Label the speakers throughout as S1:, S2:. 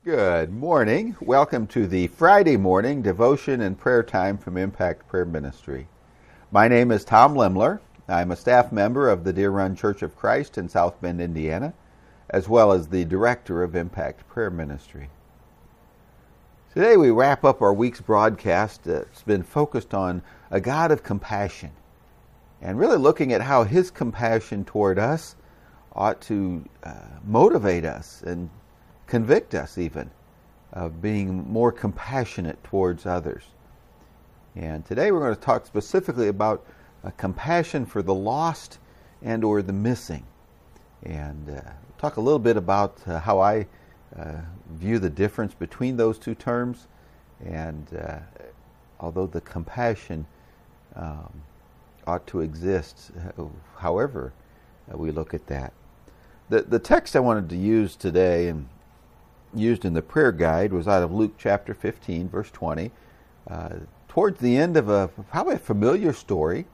S1: Good morning. Welcome to the Friday morning devotion and prayer time from Impact Prayer Ministry. My name is Tom Lemler. I'm a staff member of the Deer Run Church of Christ in South Bend, Indiana, as well as the director of Impact Prayer Ministry. Today we wrap up our week's broadcast that's been focused on a God of compassion and really looking at how His compassion toward us ought to motivate us and convict us even of being more compassionate towards others. And today we're going to talk specifically about compassion for the lost and or the missing. And talk a little bit about how I view the difference between those two terms. And although the compassion ought to exist, however we look at that. The text I wanted to use today and used in the prayer guide was out of Luke chapter 15, verse 20. Towards the end of probably a familiar story,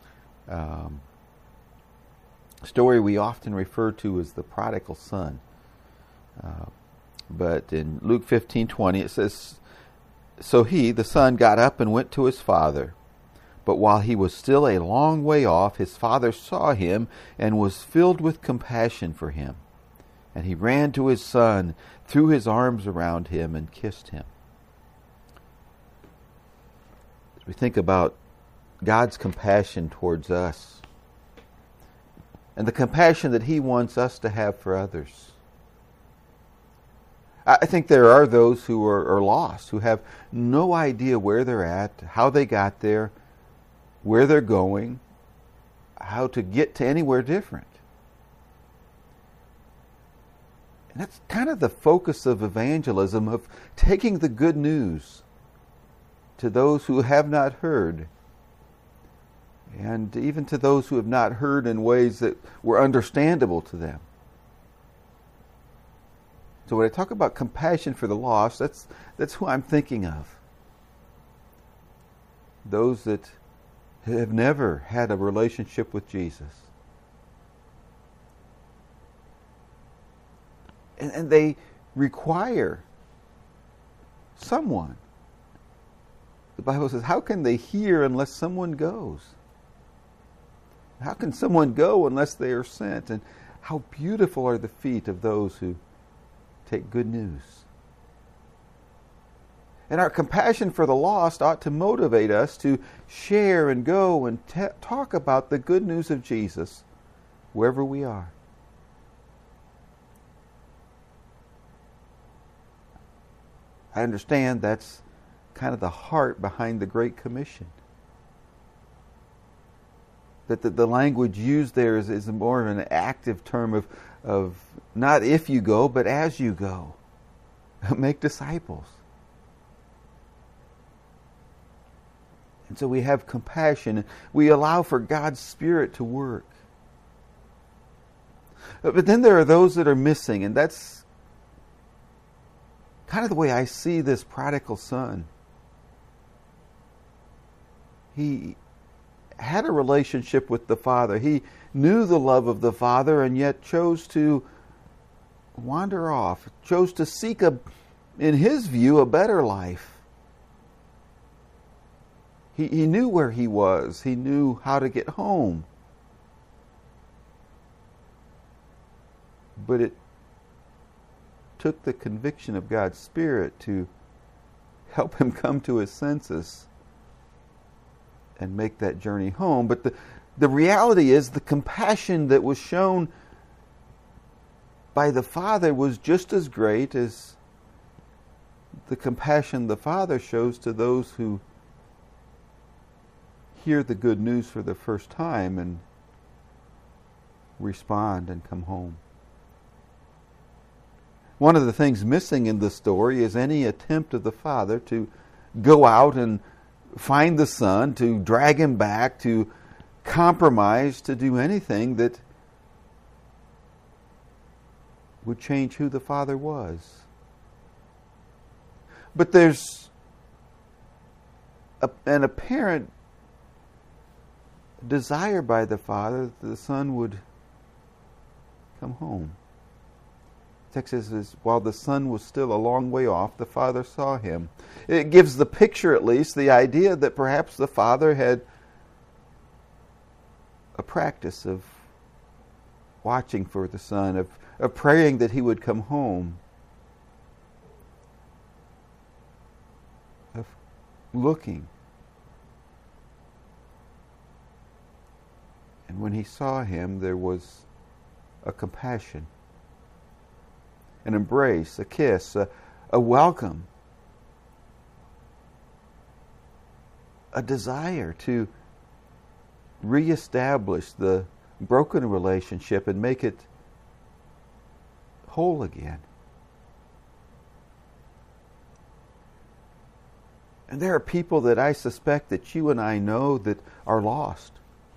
S1: story we often refer to as the prodigal son. But in Luke 15:20 it says, "So he, the son, got up and went to his father. But while he was still a long way off, his father saw him and was filled with compassion for him. And he ran to his son, threw his arms around him, and kissed him." As we think about God's compassion towards us and the compassion that He wants us to have for others, I think there are those who are lost, who have no idea where they're at, how they got there, where they're going, how to get to anywhere different. And that's kind of the focus of evangelism, of taking the good news to those who have not heard, and even to those who have not heard in ways that were understandable to them. So when I talk about compassion for the lost, that's who I'm thinking of. Those that have never had a relationship with Jesus. And they require someone. The Bible says, how can they hear unless someone goes? How can someone go unless they are sent? And how beautiful are the feet of those who take good news. And our compassion for the lost ought to motivate us to share and go and talk about the good news of Jesus wherever we are. I understand that's kind of the heart behind the Great Commission. That the language used there is more of an active term of not if you go, but as you go. Make disciples. And so we have compassion. We allow for God's Spirit to work. But then there are those that are missing, and that's kind of the way I see this prodigal son. He had a relationship with the Father. He knew the love of the Father and yet chose to wander off, chose to seek, in his view, a better life. He knew where he was. He knew how to get home. But it took the conviction of God's Spirit to help him come to his senses and make that journey home. But the reality is the compassion that was shown by the Father was just as great as the compassion the Father shows to those who hear the good news for the first time and respond and come home. One of the things missing in the story is any attempt of the Father to go out and find the Son, to drag him back, to compromise, to do anything that would change who the Father was. But there's an apparent desire by the Father that the Son would come home. The text says, while the son was still a long way off, the father saw him. It gives the picture, at least, the idea that perhaps the father had a practice of watching for the son, of praying that he would come home, of looking. And when he saw him, there was a compassion, an embrace, a kiss, a welcome, a desire to reestablish the broken relationship and make it whole again. And there are people that I suspect that you and I know that are lost.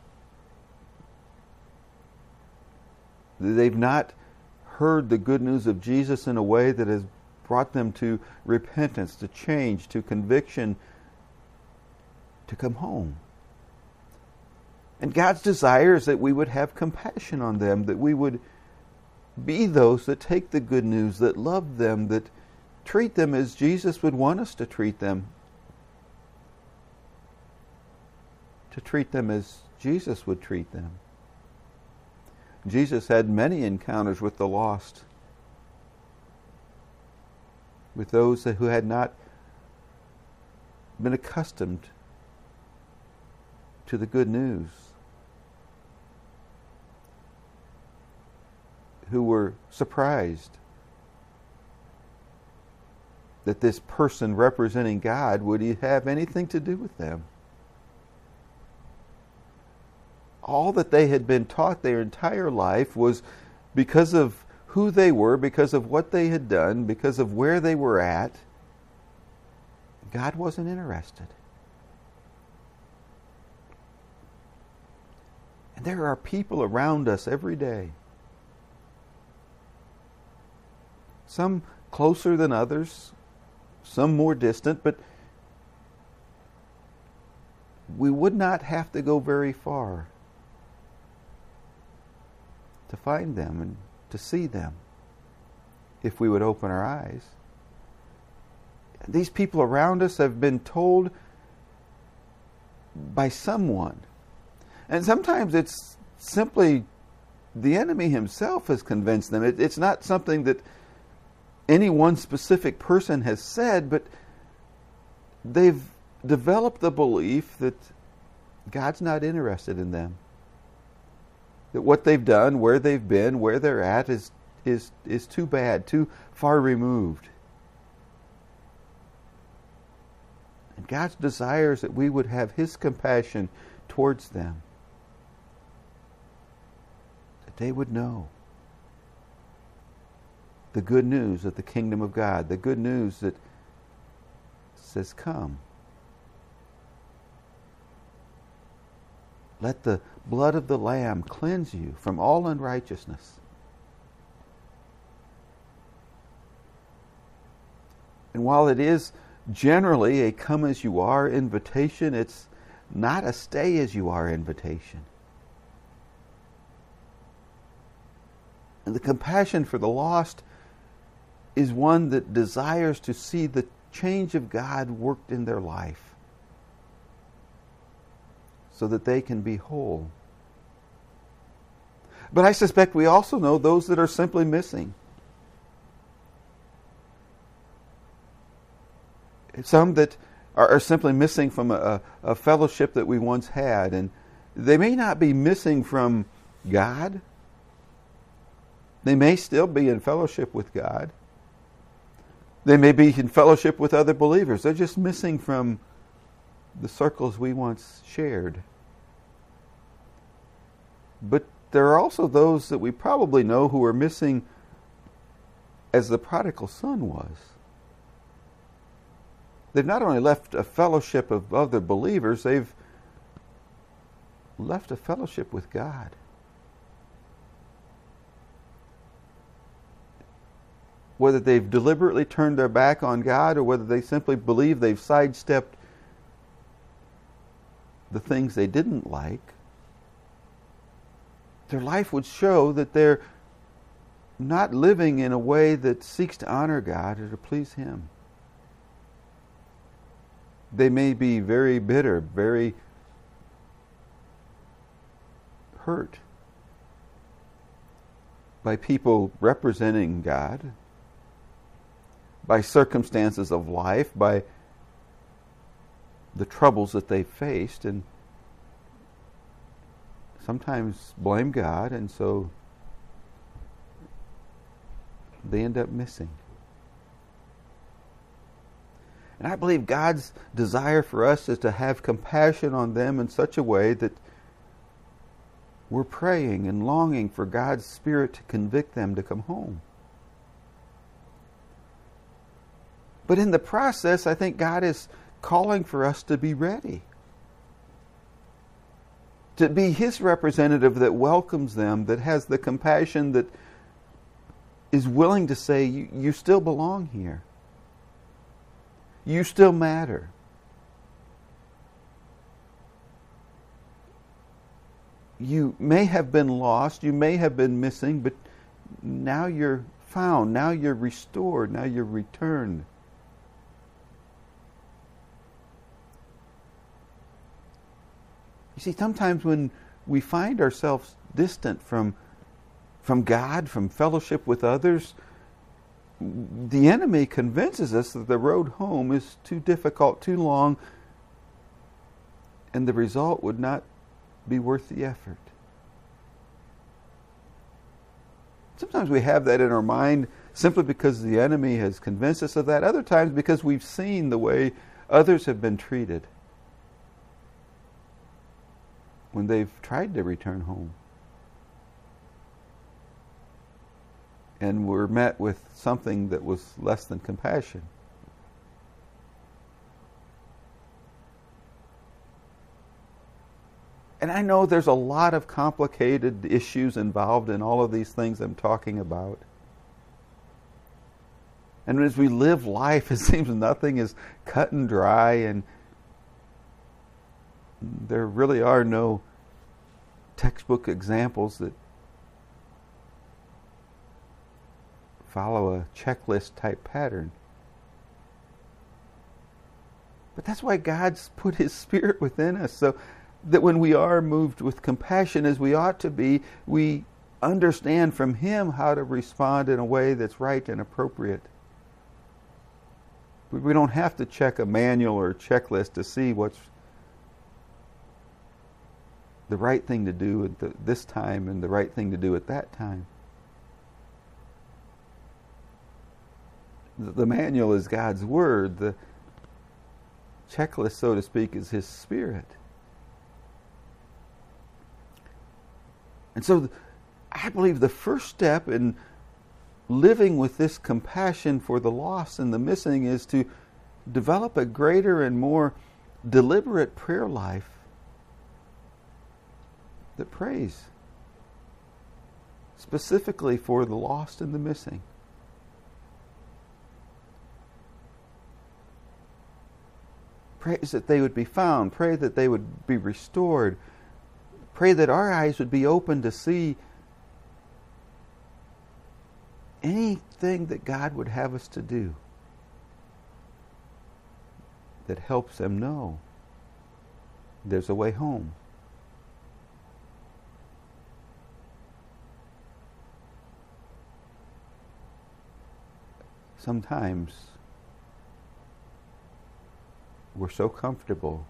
S1: They've not heard the good news of Jesus in a way that has brought them to repentance, to change, to conviction, to come home. And God's desire is that we would have compassion on them, that we would be those that take the good news, that love them, that treat them as Jesus would want us to treat them as Jesus would treat them. Jesus had many encounters with the lost, with those who had not been accustomed to the good news, who were surprised that this person representing God would have anything to do with them. All that they had been taught their entire life was because of who they were, because of what they had done, because of where they were at. God wasn't interested. And there are people around us every day, some closer than others, some more distant, but we would not have to go very far to find them and to see them if we would open our eyes. These people around us have been told by someone, and sometimes it's simply the enemy himself has convinced them. It's not something that any one specific person has said, but they've developed the belief that God's not interested in them. That what they've done, where they've been, where they're at is too bad, too far removed. And God's desires that we would have His compassion towards them. That they would know the good news of the kingdom of God, the good news that says, come. Let the blood of the Lamb cleanse you from all unrighteousness. And while it is generally a come as you are invitation, it's not a stay as you are invitation. And the compassion for the lost is one that desires to see the change of God worked in their life, so that they can be whole. But I suspect we also know those that are simply missing. Some that are simply missing from a fellowship that we once had. And they may not be missing from God. They may still be in fellowship with God. They may be in fellowship with other believers. They're just missing from the circles we once shared. But there are also those that we probably know who are missing as the prodigal son was. They've not only left a fellowship of other believers, they've left a fellowship with God. Whether they've deliberately turned their back on God or whether they simply believe they've sidestepped the things they didn't like, their life would show that they're not living in a way that seeks to honor God or to please Him. They may be very bitter, very hurt by people representing God, by circumstances of life, by the troubles that they faced, and sometimes blame God, and so they end up missing. And I believe God's desire for us is to have compassion on them in such a way that we're praying and longing for God's Spirit to convict them to come home. But in the process, I think God is calling for us to be ready. To be His representative that welcomes them, that has the compassion, that is willing to say, you still belong here. You still matter. You may have been lost, you may have been missing, but now you're found, now you're restored, now you're returned. You see, sometimes when we find ourselves distant from God, from fellowship with others, the enemy convinces us that the road home is too difficult, too long, and the result would not be worth the effort. Sometimes we have that in our mind simply because the enemy has convinced us of that. Other times because we've seen the way others have been treated when they've tried to return home. And were met with something that was less than compassion. And I know there's a lot of complicated issues involved in all of these things I'm talking about. And as we live life, it seems nothing is cut and dry, and there really are no textbook examples that follow a checklist type pattern. But that's why God's put His Spirit within us, so that when we are moved with compassion as we ought to be, we understand from Him how to respond in a way that's right and appropriate. We don't have to check a manual or a checklist to see what's the right thing to do at this time and the right thing to do at that time. The manual is God's Word. The checklist, so to speak, is His Spirit. And so I believe the first step in living with this compassion for the lost and the missing is to develop a greater and more deliberate prayer life that prays specifically for the lost and the missing. Prays that they would be found. Pray that they would be restored. Pray that our eyes would be open to see anything that God would have us to do that helps them know there's a way home. Sometimes we're so comfortable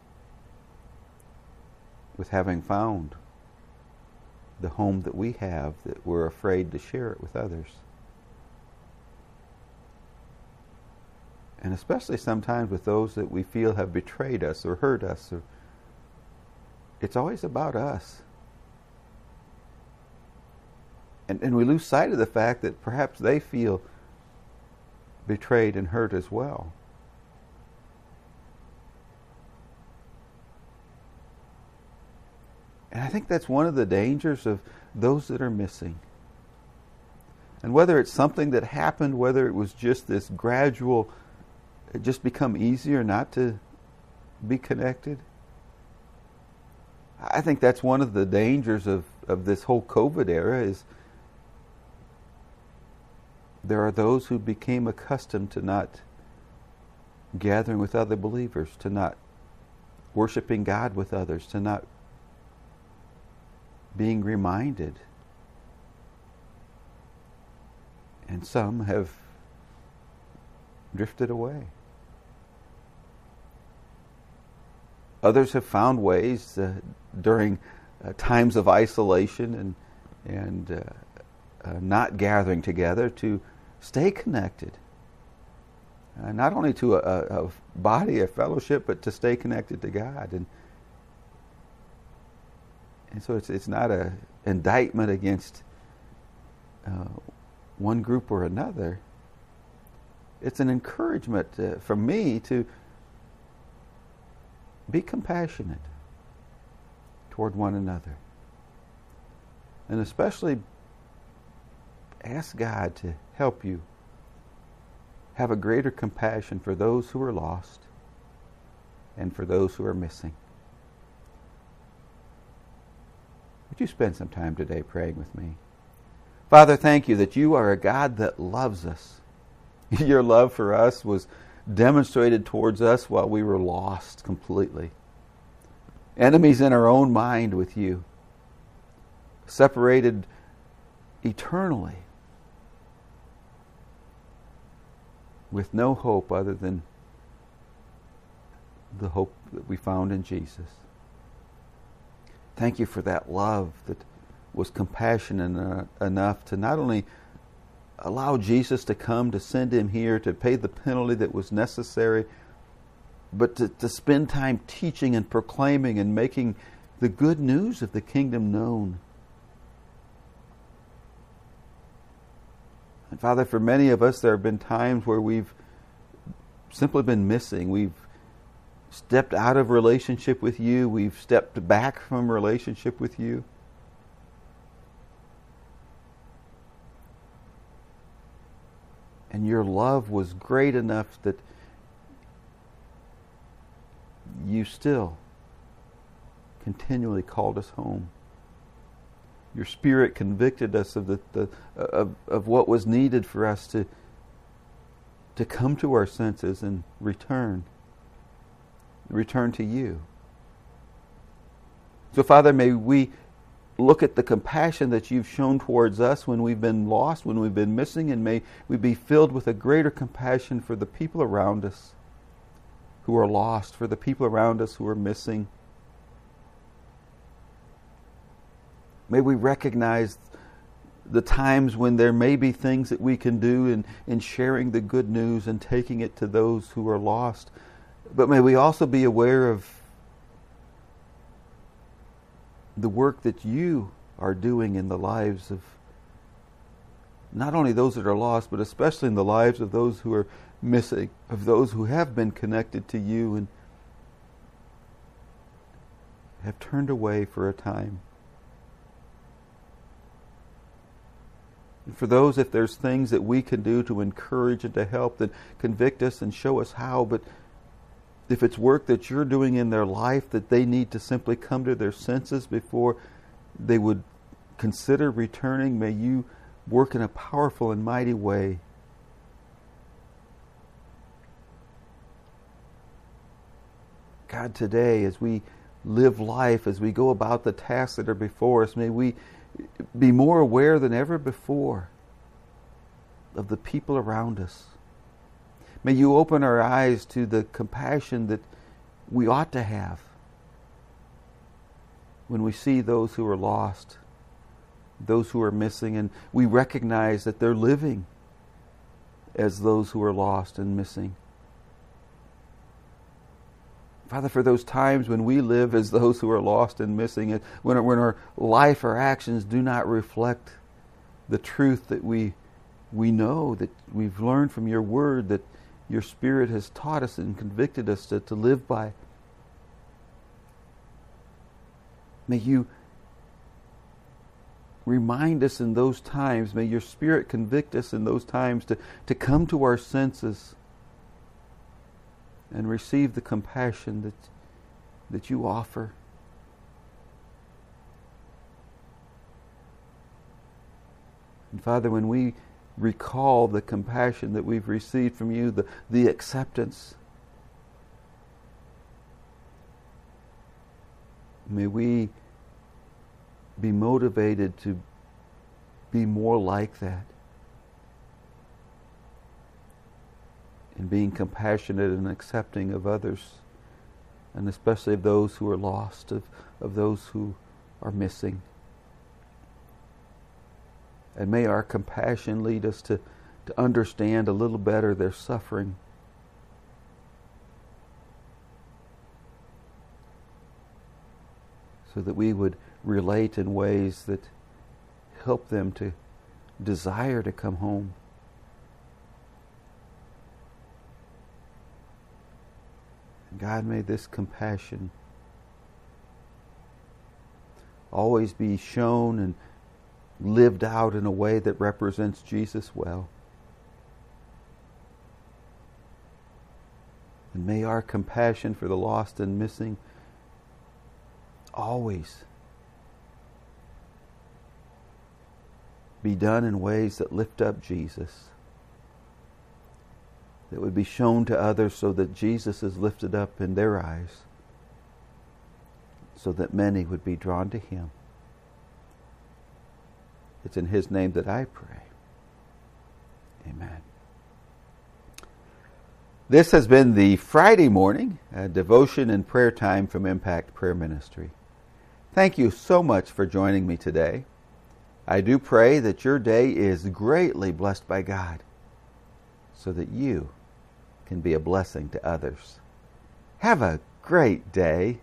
S1: with having found the home that we have that we're afraid to share it with others. And especially sometimes with those that we feel have betrayed us or hurt us. It's always about us. And we lose sight of the fact that perhaps they feel betrayed and hurt as well. And I think that's one of the dangers of those that are missing. And whether it's something that happened, whether it was just this gradual, it just become easier not to be connected. I think that's one of the dangers of this whole COVID era is There are those who became accustomed to not gathering with other believers, to not worshiping God with others, to not being reminded. And some have drifted away. Others have found ways during times of isolation and not gathering together to stay connected. Not only to a body, a fellowship, but to stay connected to God. And so it's not an indictment against one group or another. It's an encouragement from me to be compassionate toward one another. And especially ask God to help you have a greater compassion for those who are lost and for those who are missing. Would you spend some time today praying with me? Father, thank you that you are a God that loves us. Your love for us was demonstrated towards us while we were lost completely. Enemies in our own mind with you. Separated eternally. With no hope other than the hope that we found in Jesus. Thank you for that love that was compassionate enough to not only allow Jesus to come, to send him here, to pay the penalty that was necessary, but to spend time teaching and proclaiming and making the good news of the kingdom known. And Father, for many of us, there have been times where we've simply been missing. We've stepped out of relationship with you. We've stepped back from relationship with you. And your love was great enough that you still continually called us home. Your Spirit convicted us of of what was needed for us to come to our senses and return to you. So, Father, may we look at the compassion that you've shown towards us when we've been lost, when we've been missing, and may we be filled with a greater compassion for the people around us who are lost, for the people around us who are missing. May we recognize the times when there may be things that we can do in sharing the good news and taking it to those who are lost. But may we also be aware of the work that you are doing in the lives of not only those that are lost, but especially in the lives of those who are missing, of those who have been connected to you and have turned away for a time. And for those, if there's things that we can do to encourage and to help, then convict us and show us how. But if it's work that you're doing in their life that they need to simply come to their senses before they would consider returning, may you work in a powerful and mighty way. God, today, as we live life, as we go about the tasks that are before us, may we be more aware than ever before of the people around us. May you open our eyes to the compassion that we ought to have when we see those who are lost, those who are missing, and we recognize that they're living as those who are lost and missing. Father, for those times when we live as those who are lost and missing, when our life, our actions do not reflect the truth that we know, that we've learned from your word, that your Spirit has taught us and convicted us to live by. May you remind us in those times, may your Spirit convict us in those times to come to our senses and receive the compassion that you offer. And Father, when we recall the compassion that we've received from you, the acceptance. May we be motivated to be more like that, in being compassionate and accepting of others, and especially of those who are lost, of those who are missing. And may our compassion lead us to understand a little better their suffering. So that we would relate in ways that help them to desire to come home. God, may this compassion always be shown and lived out in a way that represents Jesus well. And may our compassion for the lost and missing always be done in ways that lift up Jesus, that would be shown to others so that Jesus is lifted up in their eyes, so that many would be drawn to Him. It's in His name that I pray. Amen. This has been the Friday morning devotion and prayer time from Impact Prayer Ministry. Thank you so much for joining me today. I do pray that your day is greatly blessed by God, so that you can be a blessing to others. Have a great day.